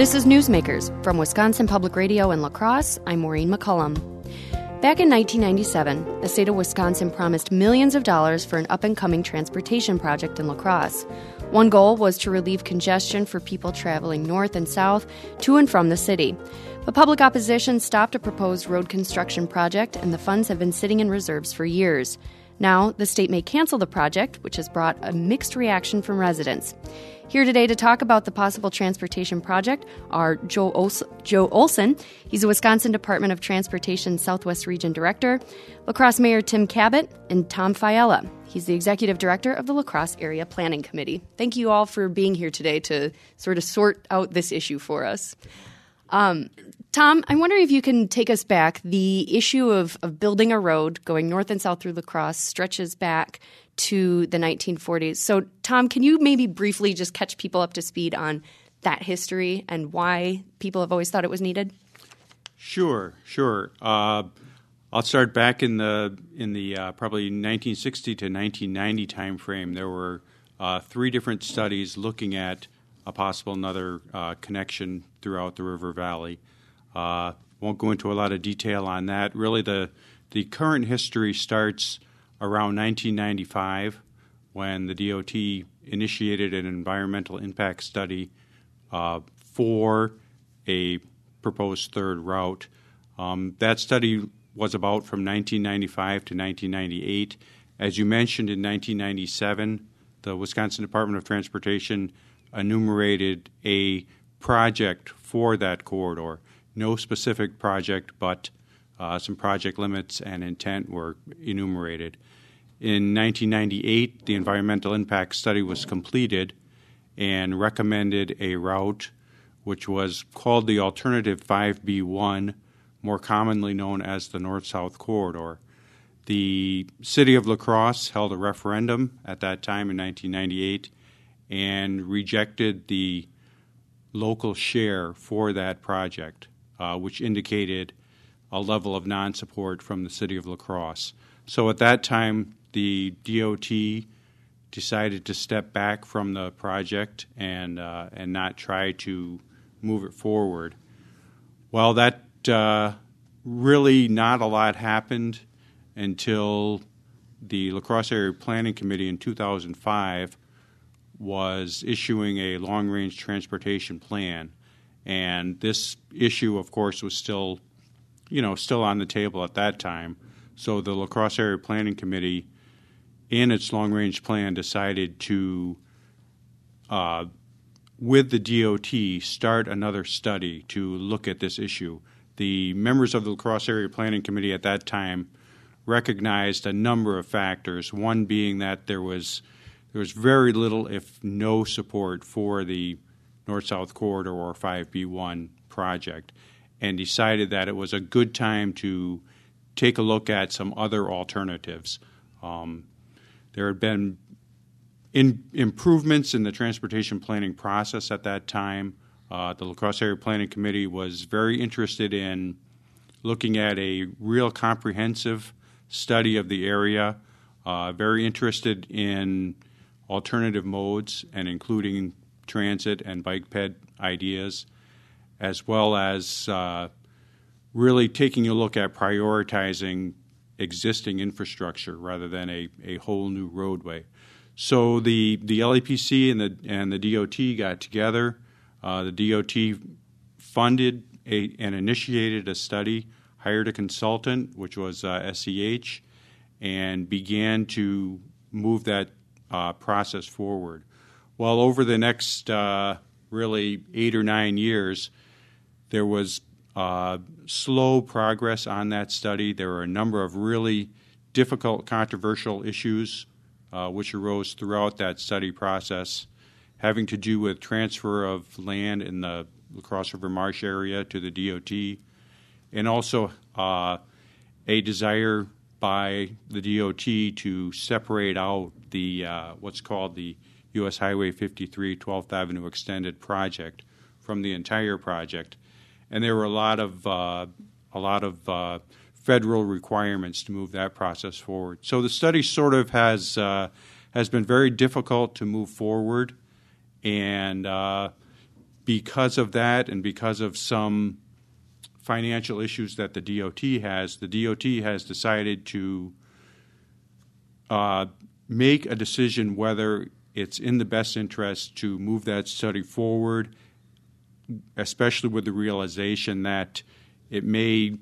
This is Newsmakers from Wisconsin Public Radio in La Crosse. I'm Maureen McCullum. Back in 1997, the state of Wisconsin promised millions of dollars for an up-and-coming transportation project in La Crosse. One goal was to relieve congestion for people traveling north and south to and from the city. But public opposition stopped a proposed road construction project, and the funds have been sitting in reserves for years. Now, the state may cancel the project, which has brought a mixed reaction from residents. Here today to talk about the possible transportation project are Joe Olson. He's a Wisconsin Department of Transportation Southwest Region Director, La Crosse Mayor Tim Kabat, and Tom Fiala. He's the Executive Director of the La Crosse Area Planning Committee. Thank you all for being here today to sort of sort out this issue for us. Tom, I'm wondering if you can take us back. The issue of building a road going north and south through La Crosse stretches back to the 1940s. So, Tom, can you maybe briefly just catch people up to speed on that history and why people have always thought it was needed? Sure. I'll start back in the probably 1960 to 1990 time frame. There were three different studies looking at a possible another connection throughout the River Valley. Won't go into a lot of detail on that. Really, the current history starts around 1995 when the DOT initiated an environmental impact study for a proposed third route. That study was about from 1995 to 1998. As you mentioned, in 1997, the Wisconsin Department of Transportation enumerated a project for that corridor. No specific project, but some project limits and intent were enumerated. In 1998, the environmental impact study was completed and recommended a route which was called the Alternative 5B1, more commonly known as the North-South Corridor. The city of La Crosse held a referendum at that time in 1998 and rejected the local share for that project, which indicated a level of non-support from the city of La Crosse. So at that time, the DOT decided to step back from the project and not try to move it forward. Well, that really not a lot happened until the La Crosse Area Planning Committee in 2005 was issuing a long-range transportation plan. And this issue, of course, was still on the table at that time. So the La Crosse Area Planning Committee, in its long-range plan, decided to, with the DOT, start another study to look at this issue. The members of the La Crosse Area Planning Committee at that time recognized a number of factors, one being that there was very little, if no, support for the North-South Corridor or 5B1 project, and decided that it was a good time to take a look at some other alternatives. There had been improvements in the transportation planning process at that time. The La Crosse Area Planning Committee was very interested in looking at a real comprehensive study of the area, very interested in alternative modes and including transit and bike ped ideas, as well as really taking a look at prioritizing existing infrastructure rather than a whole new roadway. So the LAPC and the DOT got together. The DOT funded and initiated a study, hired a consultant, which was SEH, and began to move that process forward. Well, over the next really 8 or 9 years, there was slow progress on that study. There were a number of really difficult, controversial issues which arose throughout that study process, having to do with transfer of land in the La Crosse River Marsh area to the DOT, and also a desire by the DOT to separate out the what's called the U.S. Highway 53 12th Avenue Extended project from the entire project. And there were a lot of federal requirements to move that process forward. So the study sort of has been very difficult to move forward, and because of that and because of some financial issues that the DOT has decided to make a decision whether it's in the best interest to move that study forward, especially with the realization that it may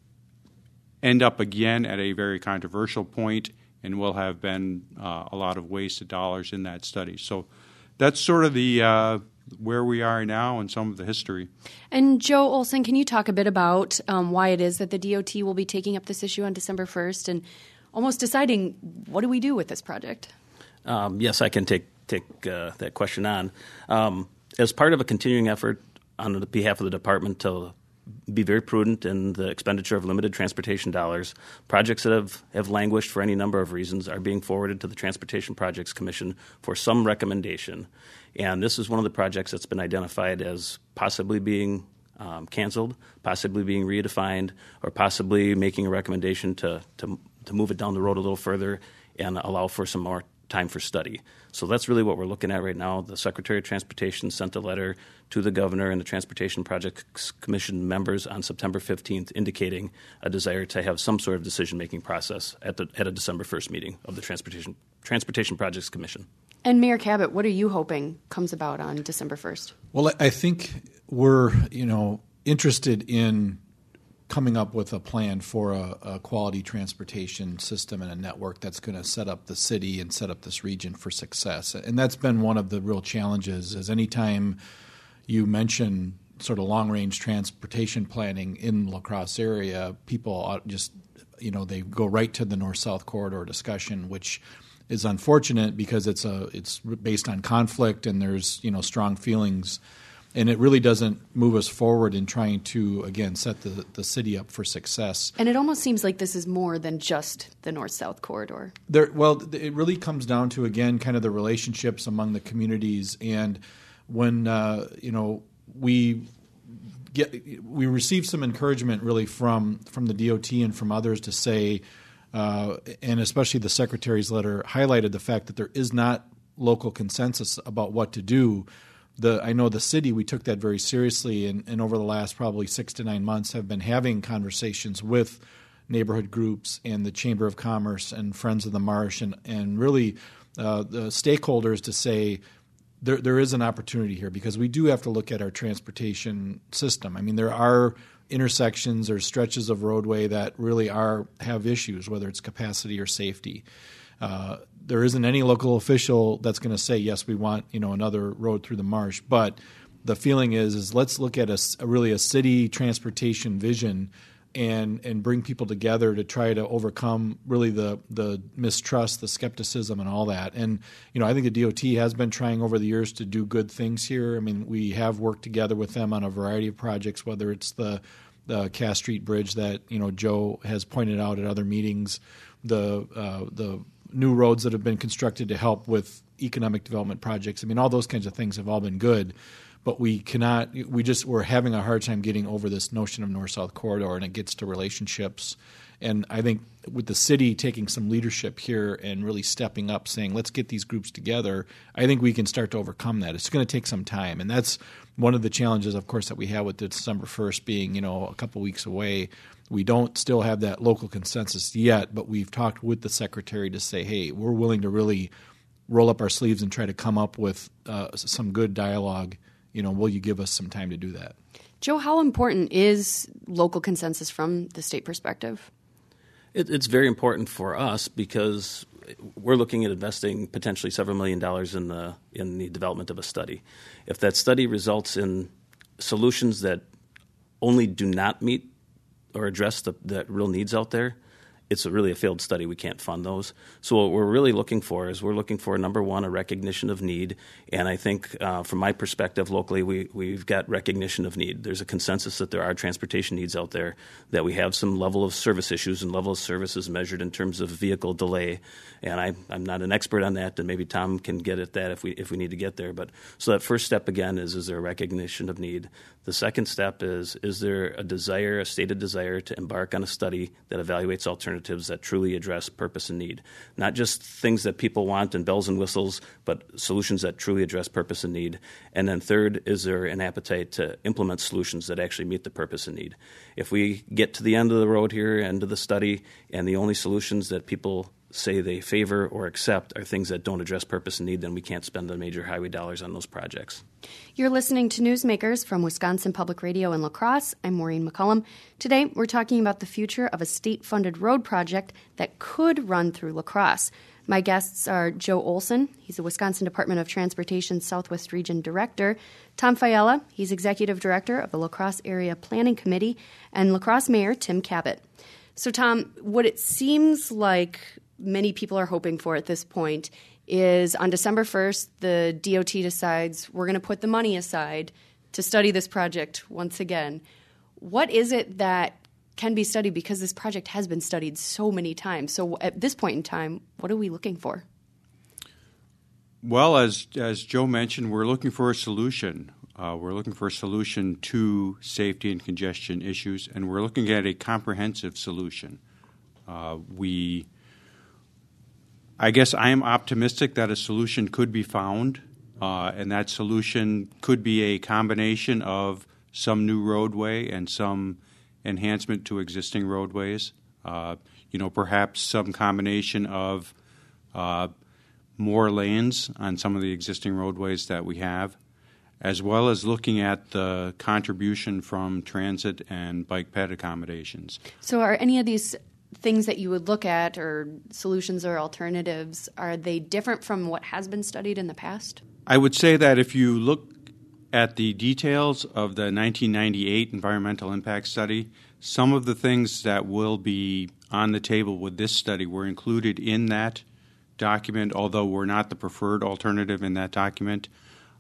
end up again at a very controversial point and will have been a lot of wasted dollars in that study. So that's sort of the where we are now and some of the history. And Joe Olson, can you talk a bit about why it is that the DOT will be taking up this issue on December 1st and almost deciding what do we do with this project? Yes, I can take that question on. As part of a continuing effort on behalf of the department to be very prudent in the expenditure of limited transportation dollars, projects that have languished for any number of reasons are being forwarded to the Transportation Projects Commission for some recommendation. And this is one of the projects that's been identified as possibly being canceled, possibly being redefined, or possibly making a recommendation to move it down the road a little further and allow for some more time for study. So that's really what we're looking at right now. The Secretary of Transportation sent a letter to the governor and the Transportation Projects Commission members on September 15th indicating a desire to have some sort of decision-making process at a December 1st meeting of the Transportation Projects Commission. And Mayor Cabot, what are you hoping comes about on December 1st? Well, I think we're, interested in coming up with a plan for a quality transportation system and a network that's going to set up the city and set up this region for success. And that's been one of the real challenges, is anytime you mention sort of long-range transportation planning in La Crosse area, people just, they go right to the north-south corridor discussion, which is unfortunate because it's based on conflict and there's, strong feelings. And it really doesn't move us forward in trying to, again, set the city up for success. And it almost seems like this is more than just the north-south corridor. It really comes down to, again, kind of the relationships among the communities. And when, we received some encouragement really from the DOT and from others to say, and especially the Secretary's letter highlighted the fact that there is not local consensus about what to do. I know the city, we took that very seriously, and over the last probably 6 to 9 months have been having conversations with neighborhood groups and the Chamber of Commerce and Friends of the Marsh and really the stakeholders to say there is an opportunity here because we do have to look at our transportation system. I mean, there are intersections or stretches of roadway that really have issues, whether it's capacity or safety. There isn't any local official that's going to say, yes, we want another road through the marsh. But the feeling is let's look at a city transportation vision and bring people together to try to overcome really the mistrust, the skepticism, and all that. And I think the DOT has been trying over the years to do good things here. I mean, we have worked together with them on a variety of projects, whether it's the Cass Street Bridge that Joe has pointed out at other meetings, the new roads that have been constructed to help with economic development projects. I mean, all those kinds of things have all been good, but we're having a hard time getting over this notion of north-south corridor, and it gets to relationships. And I think with the city taking some leadership here and really stepping up, saying, let's get these groups together, I think we can start to overcome that. It's going to take some time. And that's one of the challenges, of course, that we have with December 1st being, a couple weeks away. We don't still have that local consensus yet, but we've talked with the Secretary to say, hey, we're willing to really roll up our sleeves and try to come up with some good dialogue. Will you give us some time to do that? Joe, how important is local consensus from the state perspective? It's very important for us because we're looking at investing potentially several $1 million in the development of a study. If that study results in solutions that only do not meet or address the real needs out there, it's really a failed study. We can't fund those. So what we're really looking for is number one, a recognition of need. And I think from my perspective locally, we've got recognition of need. There's a consensus that there are transportation needs out there, that we have some level of service issues, and level of service is measured in terms of vehicle delay. And I'm not an expert on that, and maybe Tom can get at that if we need to get there. But so that first step, again, is there a recognition of need? The second step is there a stated desire to embark on a study that evaluates alternatives alternatives that truly address purpose and need. Not just things that people want and bells and whistles, but solutions that truly address purpose and need. And then third, is there an appetite to implement solutions that actually meet the purpose and need? If we get to the end of the road here, end of the study, and the only solutions that people say they favor or accept are things that don't address purpose and need, then we can't spend the major highway dollars on those projects. You're listening to Newsmakers from Wisconsin Public Radio in La Crosse. I'm Maureen McCullum. Today, we're talking about the future of a state-funded road project that could run through La Crosse. My guests are Joe Olson. He's the Wisconsin Department of Transportation Southwest Region Director. Tom Fiala. He's Executive Director of the La Crosse Area Planning Committee. And La Crosse Mayor Tim Kabat. So, Tom, what it seems like many people are hoping for at this point is on December 1st, the DOT decides we're going to put the money aside to study this project once again. What is it that can be studied? Because this project has been studied so many times. So at this point in time, what are we looking for? Well, as Joe mentioned, we're looking for a solution. We're looking for a solution to safety and congestion issues, and we're looking at a comprehensive solution. I guess I am optimistic that a solution could be found, and that solution could be a combination of some new roadway and some enhancement to existing roadways. Perhaps some combination of more lanes on some of the existing roadways that we have, as well as looking at the contribution from transit and bike ped accommodations. So are any of these things that you would look at, or solutions or alternatives, are they different from what has been studied in the past? I would say that if you look at the details of the 1998 environmental impact study, some of the things that will be on the table with this study were included in that document, although were not the preferred alternative in that document.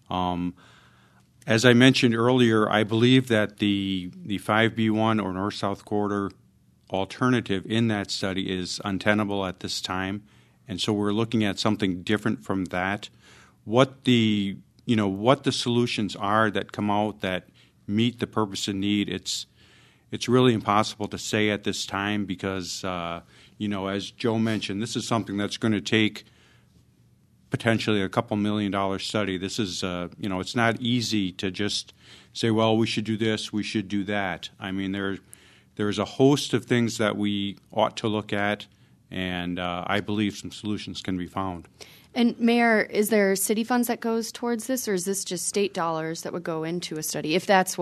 As I mentioned earlier, I believe that the 5B1 or North-South Corridor alternative in that study is untenable at this time, and so we're looking at something different from that. What the solutions are that come out that meet the purpose and need, it's really impossible to say at this time because as Joe mentioned, this is something that's going to take potentially a couple $1 million study. This is it's not easy to just say, well, we should do this, we should do that. I mean, there's a host of things that we ought to look at, and I believe some solutions can be found. And Mayor, is there city funds that goes towards this, or is this just state dollars that would go into a study, if that's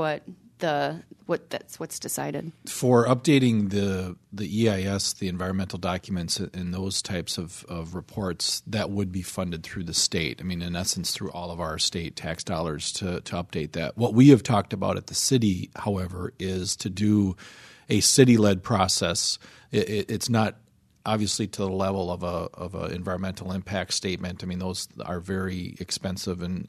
what's decided? For updating the EIS, the environmental documents, and those types of reports, that would be funded through the state. I mean, in essence, through all of our state tax dollars to update that. What we have talked about at the city, however, is to do a city-led process. It's not obviously to the level of a environmental impact statement. I mean, those are very expensive and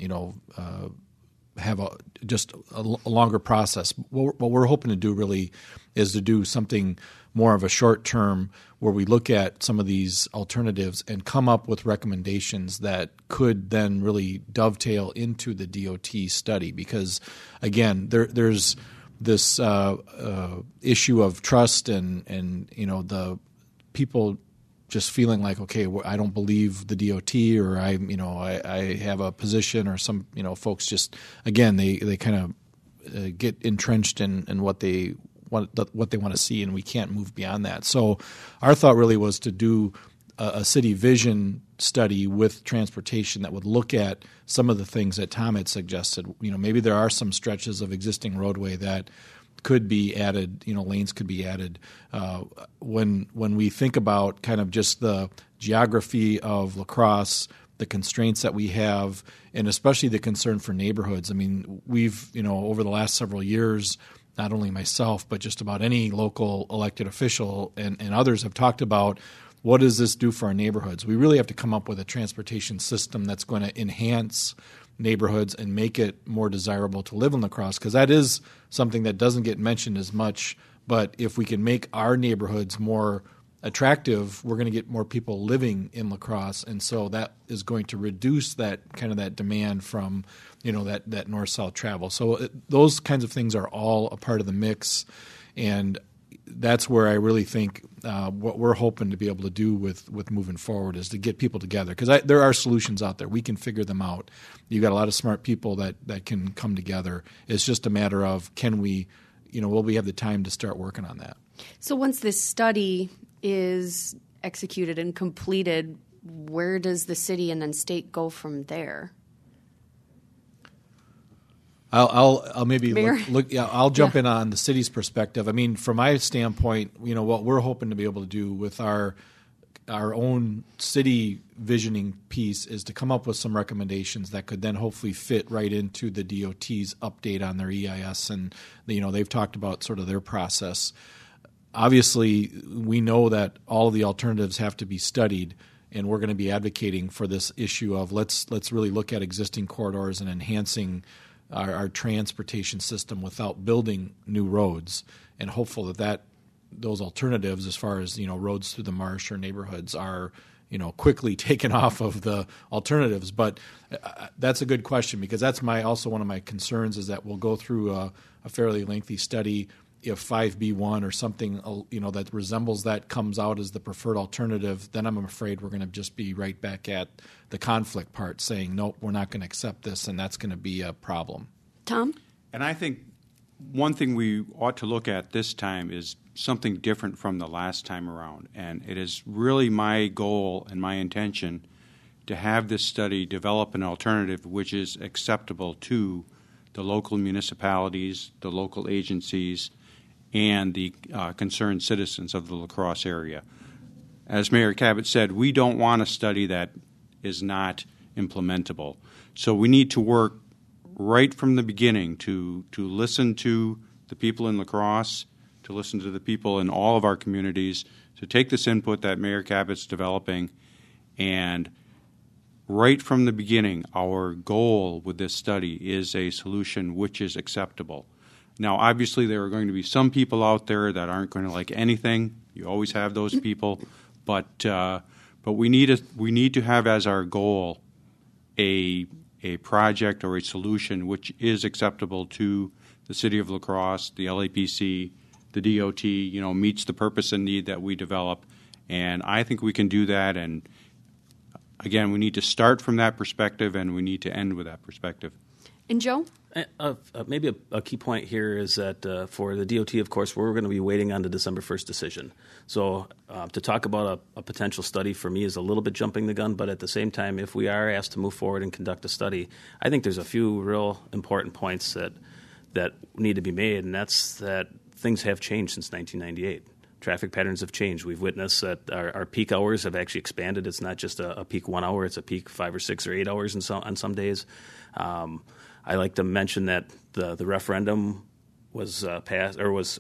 have a longer process. What we're hoping to do really is to do something more of a short term where we look at some of these alternatives and come up with recommendations that could then really dovetail into the DOT study. Because again, there's this issue of trust and the people just feeling like, okay, I don't believe the DOT, or I have a position, or some folks just, again, they kind of get entrenched in what they want to see, and we can't move beyond that. So our thought really was to do a city vision study with transportation that would look at some of the things that Tom had suggested. Maybe there are some stretches of existing roadway that could be added, lanes could be added. When we think about kind of just the geography of La Crosse, the constraints that we have, and especially the concern for neighborhoods. I mean, we've, over the last several years, not only myself, but just about any local elected official and others have talked about, what does this do for our neighborhoods? We really have to come up with a transportation system that's going to enhance neighborhoods and make it more desirable to live in La Crosse, because that is something that doesn't get mentioned as much. But if we can make our neighborhoods more attractive, we're going to get more people living in La Crosse, and so that is going to reduce that kind of that demand from that north-south travel. So those kinds of things are all a part of the mix, and that's where I really think what we're hoping to be able to do with moving forward is to get people together, because there are solutions out there. We can figure them out. You've got a lot of smart people that can come together. It's just a matter of will we have the time to start working on that? So once this study is executed and completed, where does the city and then state go from there? I'll maybe look. Yeah, I'll jump in on the city's perspective. I mean, from my standpoint, what we're hoping to be able to do with our own city visioning piece is to come up with some recommendations that could then hopefully fit right into the DOT's update on their EIS, and they've talked about sort of their process. Obviously, we know that all of the alternatives have to be studied, and we're going to be advocating for this issue of let's really look at existing corridors and enhancing our transportation system without building new roads, and hopeful that those alternatives, as far as roads through the marsh or neighborhoods, are quickly taken off of the alternatives. But that's a good question, because that's also one of my concerns, is that we'll go through a fairly lengthy study. If 5B1 or something that resembles that comes out as the preferred alternative, then I'm afraid we're going to just be right back at the conflict part, saying, nope, we're not going to accept this, and that's going to be a problem. Tom? And I think one thing we ought to look at this time is something different from the last time around. And it is really my goal and my intention to have this study develop an alternative which is acceptable to the local municipalities, the local agencies, and the concerned citizens of the La Crosse area. As Mayor Cabot said, we don't want a study that is not implementable. So we need to work right from the beginning to listen to the people in La Crosse, to listen to the people in all of our communities, to take this input that Mayor Cabot's developing, and right from the beginning, our goal with this study is a solution which is acceptable. Now, obviously, there are going to be some people out there that aren't going to like anything. You always have those people, but we need to have as our goal a project or a solution which is acceptable to the City of La Crosse, the LAPC, the DOT. Meets the purpose and need that we develop, and I think we can do that. And again, we need to start from that perspective, and we need to end with that perspective. And Joe? Maybe a key point here is that for the DOT, of course, we're going to be waiting on the December 1st decision. So to talk about a potential study for me is a little bit jumping the gun, but at the same time, if we are asked to move forward and conduct a study, I think there's a few real important points that need to be made, and that's that things have changed since 1998. Traffic patterns have changed. We've witnessed that our peak hours have actually expanded. It's not just a peak 1 hour; it's a peak 5 or 6 or 8 hours on some days. I like to mention that the referendum was passed, or the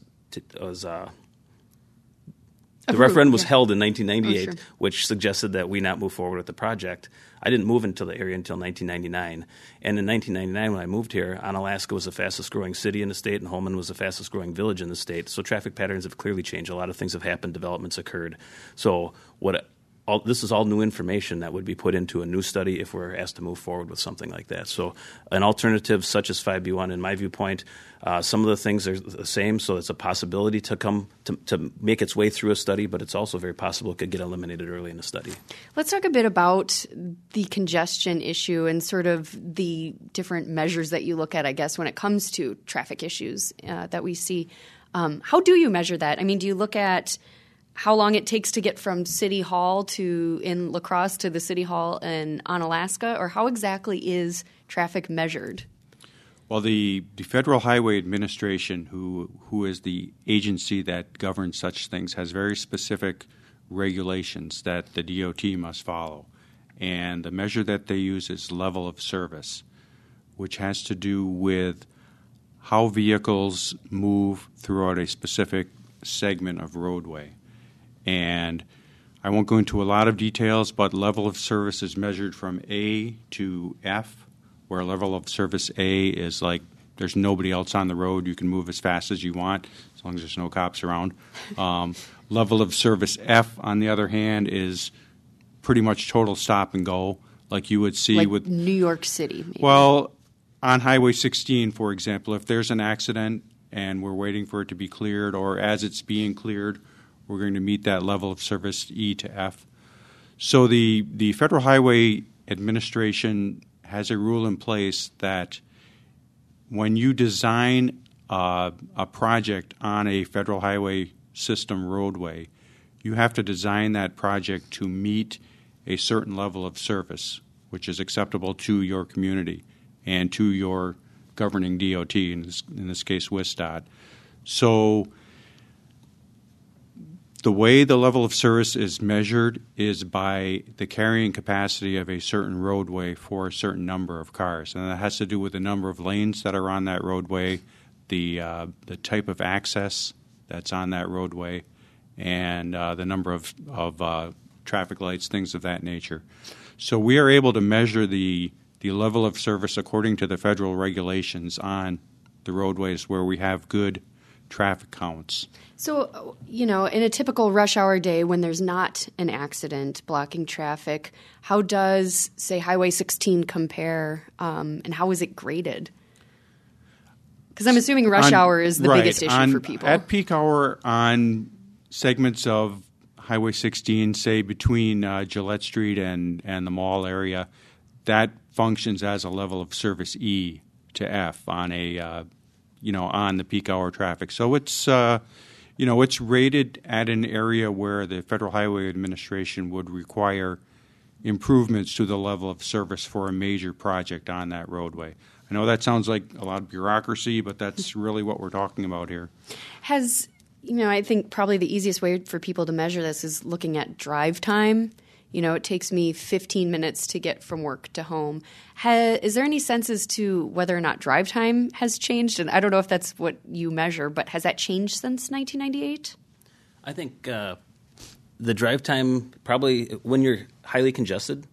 referendum was held in 1998, which suggested that we not move forward with the project. I didn't move into the area until 1999. And in 1999, when I moved here, Onalaska was the fastest growing city in the state, and Holmen was the fastest growing village in the state. So traffic patterns have clearly changed. A lot of things have happened. Developments occurred. So this is all new information that would be put into a new study if we're asked to move forward with something like that. So an alternative such as 5B1, in my viewpoint, some of the things are the same, so it's a possibility to make its way through a study, but it's also very possible it could get eliminated early in the study. Let's talk a bit about the congestion issue and sort of the different measures that you look at, I guess, when it comes to traffic issues that we see. How do you measure that? I mean, do you look at how long it takes to get from City Hall in La Crosse to the City Hall in Onalaska, or how exactly is traffic measured? Well, the Federal Highway Administration, who is the agency that governs such things, has very specific regulations that the DOT must follow. And the measure that they use is level of service, which has to do with how vehicles move throughout a specific segment of roadway. And I won't go into a lot of details, but level of service is measured from A to F, where level of service A is like there's nobody else on the road. You can move as fast as you want, as long as there's no cops around. Level of service F, on the other hand, is pretty much total stop and go, like you would see with New York City. Maybe. Well, on Highway 16, for example, if there's an accident and we're waiting for it to be cleared, or as it's being cleared, we're going to meet that level of service E to F. So the Federal Highway Administration has a rule in place that when you design a project on a federal highway system roadway, you have to design that project to meet a certain level of service, which is acceptable to your community and to your governing DOT, in this case WSDOT. So the way the level of service is measured is by the carrying capacity of a certain roadway for a certain number of cars. And that has to do with the number of lanes that are on that roadway, the type of access that's on that roadway, and the number of traffic lights, things of that nature. So we are able to measure the level of service according to the federal regulations on the roadways where we have good traffic counts. So, in a typical rush hour day when there's not an accident blocking traffic, how does, say, Highway 16 compare, and how is it graded? Because I'm assuming rush hour is the biggest issue for people. At peak hour on segments of Highway 16, say between Gillette Street and the mall area, that functions as a level of service E to F on on the peak hour traffic. So it's it's rated at an area where the Federal Highway Administration would require improvements to the level of service for a major project on that roadway. I know that sounds like a lot of bureaucracy, but that's really what we're talking about here. I think probably the easiest way for people to measure this is looking at drive time. It takes me 15 minutes to get from work to home. Is there any sense as to whether or not drive time has changed? And I don't know if that's what you measure, but has that changed since 1998? I think the drive time, probably when you're highly congested,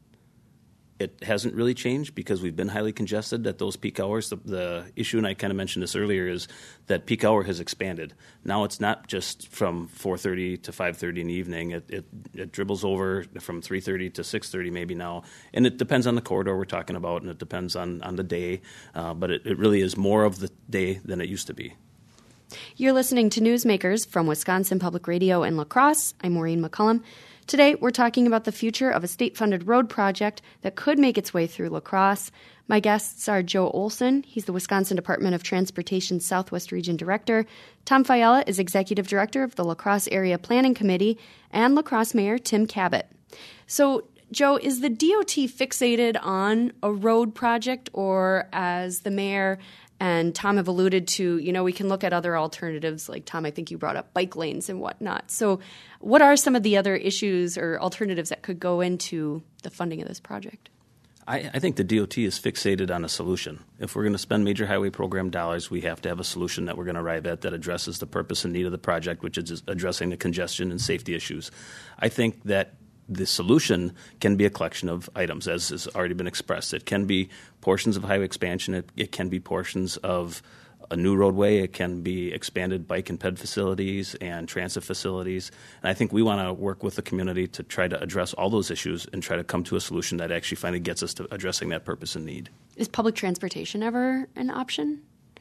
it hasn't really changed because we've been highly congested at those peak hours. The issue, and I kind of mentioned this earlier, is that peak hour has expanded. Now it's not just from 4:30 to 5:30 in the evening. It dribbles over from 3:30 to 6:30 maybe now. And it depends on the corridor we're talking about, and it depends on the day. But it really is more of the day than it used to be. You're listening to Newsmakers from Wisconsin Public Radio in La Crosse. I'm Maureen McCullum. Today, we're talking about the future of a state-funded road project that could make its way through La Crosse. My guests are Joe Olson. He's the Wisconsin Department of Transportation Southwest Region Director. Tom Fiala is Executive Director of the La Crosse Area Planning Committee, and La Crosse Mayor Tim Cabot. So, Joe, is the DOT fixated on a road project, or as the mayor and Tom have alluded to, we can look at other alternatives, like Tom, I think you brought up bike lanes and whatnot. So what are some of the other issues or alternatives that could go into the funding of this project? I think the DOT is fixated on a solution. If we're going to spend major highway program dollars, we have to have a solution that we're going to arrive at that addresses the purpose and need of the project, which is addressing the congestion and safety issues. I think that the solution can be a collection of items, as has already been expressed. It can be portions of highway expansion. It can be portions of a new roadway. It can be expanded bike and ped facilities and transit facilities. And I think we want to work with the community to try to address all those issues and try to come to a solution that actually finally gets us to addressing that purpose and need. Is public transportation ever an option?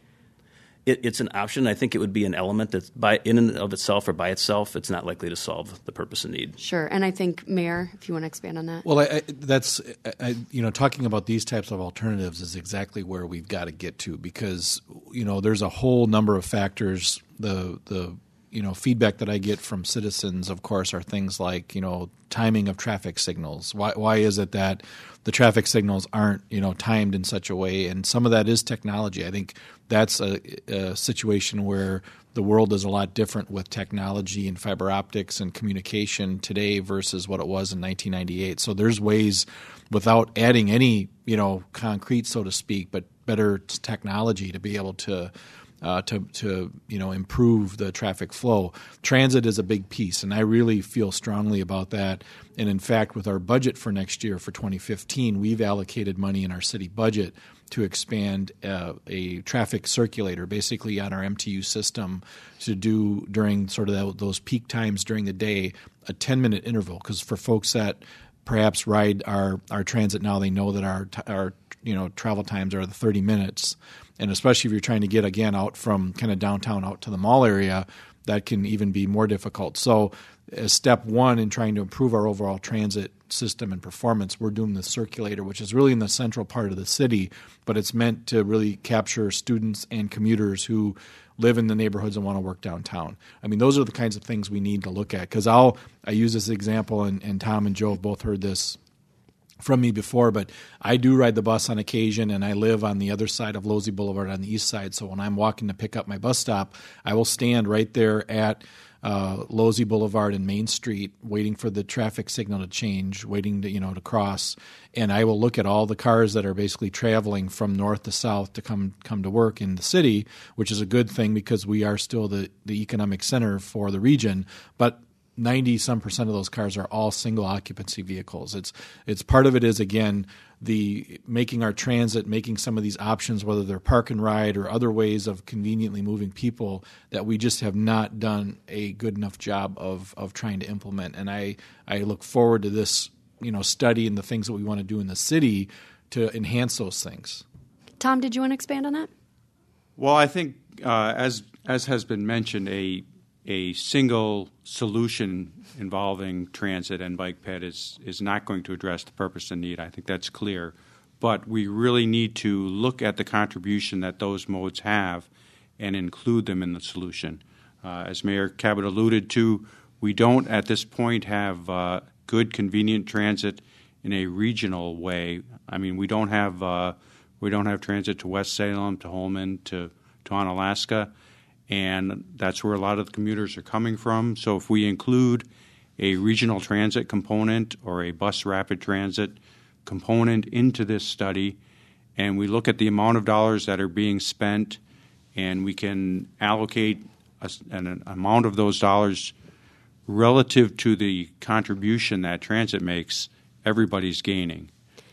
It's an option. I think it would be an element that in and of itself or by itself, it's not likely to solve the purpose and need. Sure. And I think, Mayor, if you want to expand on that. Well, that's talking about these types of alternatives is exactly where we've got to get to, because, there's a whole number of factors. The feedback that I get from citizens, of course, are things like, timing of traffic signals. Why is it that the traffic signals aren't, timed in such a way? And some of that is technology. I think that's a situation where the world is a lot different with technology and fiber optics and communication today versus what it was in 1998. So there's ways, without adding any, concrete, so to speak, but better technology to be able to improve the traffic flow. Transit is a big piece, and I really feel strongly about that. And in fact, with our budget for next year, for 2015, we've allocated money in our city budget to expand a traffic circulator, basically on our MTU system, to do during sort of those peak times during the day, a 10-minute interval. Because for folks that perhaps ride our transit now, they know that our travel times are the 30 minutes. And especially if you're trying to get, again, out from kind of downtown out to the mall area, that can even be more difficult. So as step one in trying to improve our overall transit system and performance, we're doing the circulator, which is really in the central part of the city, but it's meant to really capture students and commuters who live in the neighborhoods and want to work downtown. I mean, those are the kinds of things we need to look at. Because I use this example, and Tom and Joe have both heard this from me before, but I do ride the bus on occasion, and I live on the other side of Losey Boulevard on the east side. So when I'm walking to pick up my bus stop, I will stand right there at Losey Boulevard and Main Street, waiting for the traffic signal to change, waiting to cross, and I will look at all the cars that are basically traveling from north to south to come to work in the city, which is a good thing because we are still the economic center for the region, but 90% of those cars are all single occupancy vehicles. It's part of it is, again, the making our transit, making some of these options, whether they're park and ride or other ways of conveniently moving people, that we just have not done a good enough job of trying to implement. And I look forward to this study and the things that we want to do in the city to enhance those things. Tom, did you want to expand on that? Well, I think as has been mentioned, a single solution involving transit and bike ped is not going to address the purpose and need. I think that's clear. But we really need to look at the contribution that those modes have and include them in the solution. As Mayor Cabot alluded to, we don't at this point have good, convenient transit in a regional way. I mean, we don't have transit to West Salem, to Holmen, to Onalaska. And that's where a lot of the commuters are coming from. So if we include a regional transit component or a bus rapid transit component into this study, and we look at the amount of dollars that are being spent, and we can allocate an amount of those dollars relative to the contribution that transit makes, everybody's gaining.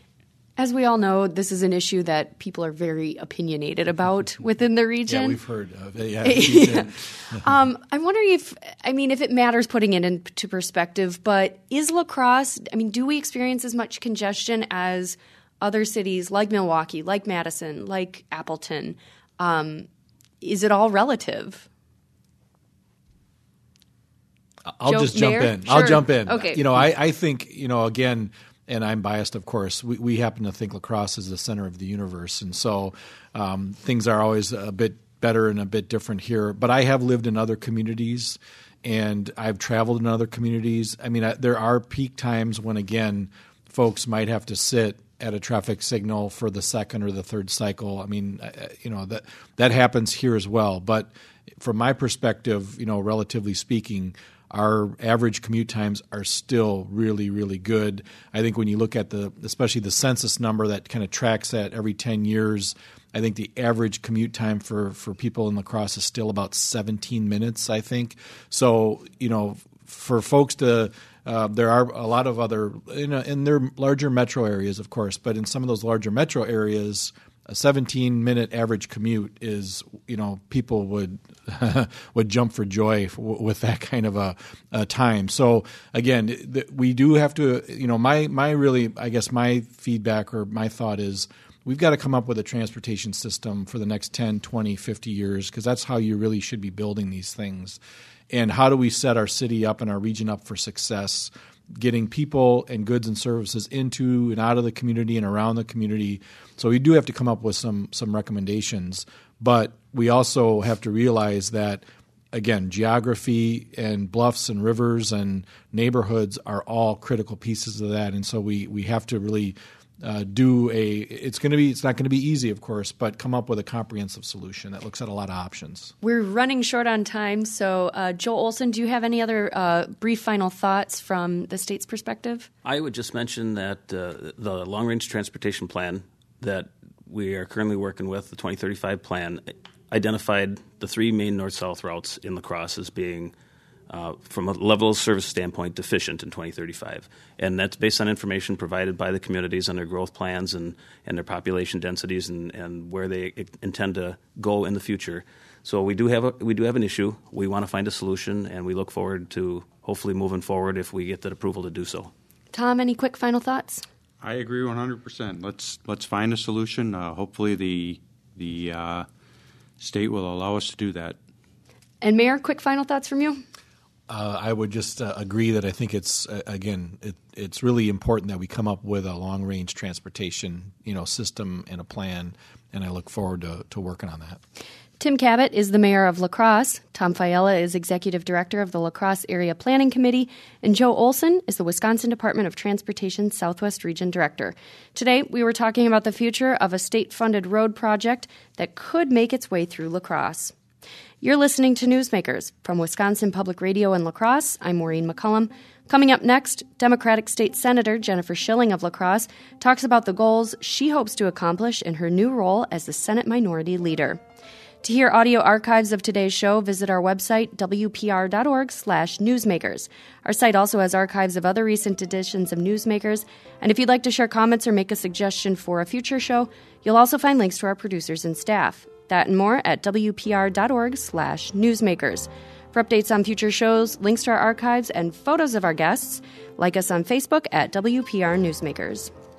As we all know, this is an issue that people are very opinionated about within the region. Yeah, we've heard of it. Yeah. I'm wondering if it matters putting it into perspective, but is La Crosse, do we experience as much congestion as other cities like Milwaukee, like Madison, like Appleton? Is it all relative? I'll just jump in. Sure. I'll jump in. Okay. I think, again, and I'm biased, of course, we happen to think La Crosse is the center of the universe. And so things are always a bit better and a bit different here. But I have lived in other communities, and I've traveled in other communities. There are peak times when, again, folks might have to sit at a traffic signal for the second or the third cycle. That happens here as well. But from my perspective, relatively speaking, our average commute times are still really, really good. I think when you look at especially the census number that kind of tracks that every 10 years, I think the average commute time for people in La Crosse is still about 17 minutes, I think. So, for folks to there are a lot of other, in their larger metro areas, of course, but in some of those larger metro areas, a 17-minute average commute is, people would jump for joy with that kind of a time. So again, we do have to, my feedback or my thought is we've got to come up with a transportation system for the next 10, 20, 50 years, because that's how you really should be building these things. And how do we set our city up and our region up for success, getting people and goods and services into and out of the community and around the community. So we do have to come up with some recommendations, but we also have to realize that, again, geography and bluffs and rivers and neighborhoods are all critical pieces of that. And so we have to really it's not going to be easy, of course, but come up with a comprehensive solution that looks at a lot of options. We're running short on time, so Joel Olson, do you have any other brief final thoughts from the state's perspective? I would just mention that the long-range transportation plan that we are currently working with, the 2035 plan, identified the three main north-south routes in La Crosse as being from a level of service standpoint, deficient in 2035. And that's based on information provided by the communities on their growth plans and their population densities and where they intend to go in the future. So we do have an issue. We want to find a solution, and we look forward to hopefully moving forward if we get that approval to do so. Tom, any quick final thoughts? I agree 100%. Let's find a solution. Hopefully the state will allow us to do that. And Mayor, quick final thoughts from you? I would just agree that I think it's it's really important that we come up with a long range transportation system and a plan, and I look forward to working on that. Tim Cabot is the mayor of La Crosse. Tom Fiella is executive director of the La Crosse Area Planning Committee, and Joe Olson is the Wisconsin Department of Transportation Southwest Region director. Today, we were talking about the future of a state-funded road project that could make its way through La Crosse. You're listening to Newsmakers from Wisconsin Public Radio in La Crosse. I'm Maureen McCullum. Coming up next, Democratic State Senator Jennifer Schilling of La Crosse talks about the goals she hopes to accomplish in her new role as the Senate Minority Leader. To hear audio archives of today's show, visit our website, wpr.org/newsmakers. Our site also has archives of other recent editions of Newsmakers, and if you'd like to share comments or make a suggestion for a future show, you'll also find links to our producers and staff. That and more at wpr.org/newsmakers. For updates on future shows, links to our archives, and photos of our guests, like us on Facebook at WPR Newsmakers.